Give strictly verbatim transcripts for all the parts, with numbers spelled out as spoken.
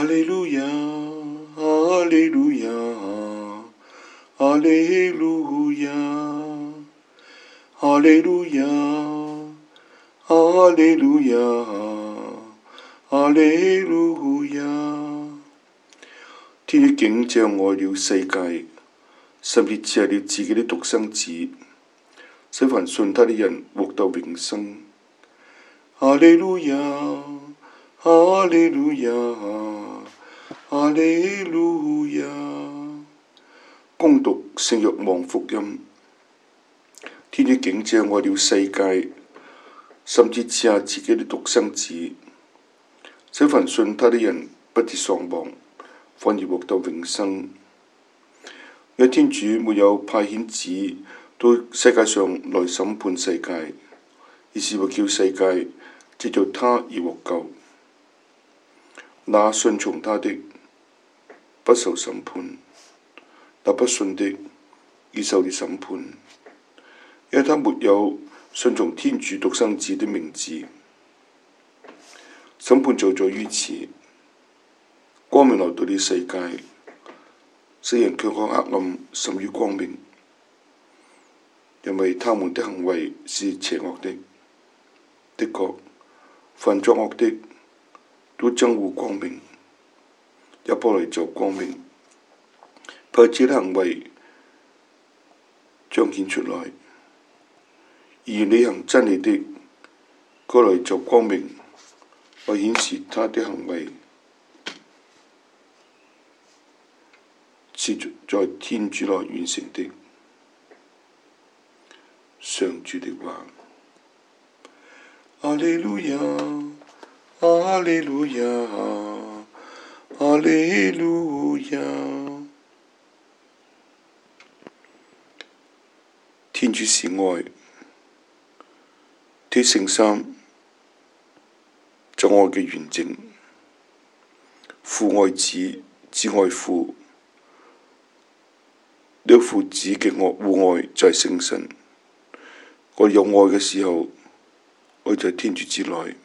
哈利路亞，哈利路亞，哈利路亞，哈利路亞，哈利路亞，哈利路亞。天主竟這樣愛了世界，甚至賜下了自己的獨生子，使凡信他的人獲得永生。哈利路亞，哈利路亞，哈利路亞。恭讀聖若望福音。天主竟這樣愛了世界，甚至賜下自己的獨生子，使凡信他的人不至喪亡，反而獲得永生。因為天主沒有派遣子到世界上來審判世界，而是為叫世界藉著他而獲救。那信從他的不受審判，那不信的已受了審判，因為他沒有信從天主獨生子的名字。審判就在於此，光明來到了世界，世人卻看黑暗甚於光明，因為他們的行為是邪惡的。的確，凡作惡的都憎惡光明，也不來就光明，怕自己的行為彰顯出來。而履行真理的，該來就光明，來顯示他的行為是在天主內完成的。上主的話。哈利路亞，哈利路亞，哈利路亞。天主是愛，天聖三就愛嘅完整，父愛子，子愛父，呢個父子嘅愛互愛就係聖神。我有愛嘅時候，我就喺天主之內。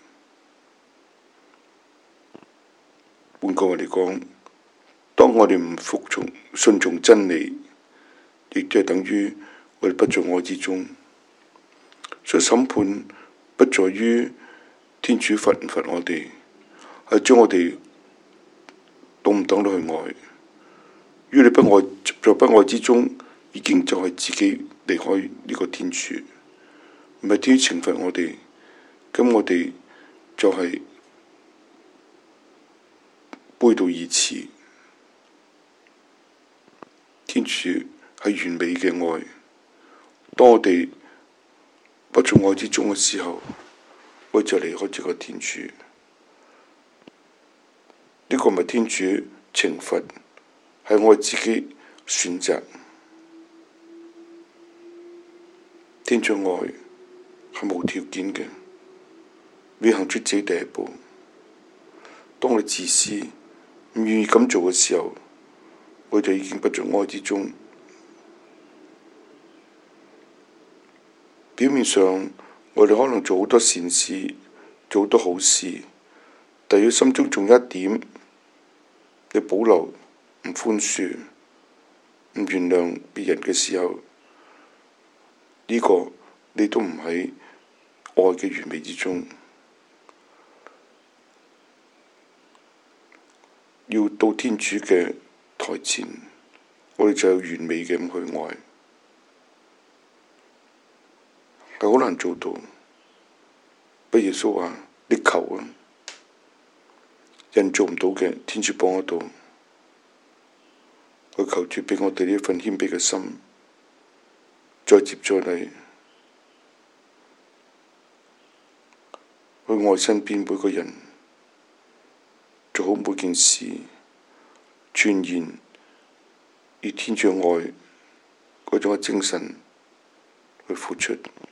換句話嚟講，當我哋唔服從、順從真理，亦都係等於我哋不在愛之中。所以審判不在於天主罰唔罰我哋，係將我哋懂唔懂得去愛。如果你不愛，在不愛之中，已經就係自己離開呢個天主，唔係天主懲罰我哋。咁我哋就係背道而馳。天主係完美嘅愛，當我哋不在愛之中嘅時候，我就離開這個天主。呢、這個唔係天主懲罰，係我自己選擇。天主愛係無條件嘅。你行出自己第一步。當你自私唔願意咁做嘅時候，我就已經不在愛之中。表面上我哋可能做好多善事，做好多好事，但係心中仲有一點你保留、唔寬恕、唔原諒別人嘅時候，呢、這個你都唔喺愛嘅完美之中。要到天主嘅台前，我哋就有完美嘅咁去愛，係好難做到。不耶穌話：你求啊，人做唔到嘅，天主幫得到。我求主畀我哋呢一份謙卑嘅心，再接再厲，去愛身邊每個人。做好每件事，全然以天主愛嗰種嘅精神去付出。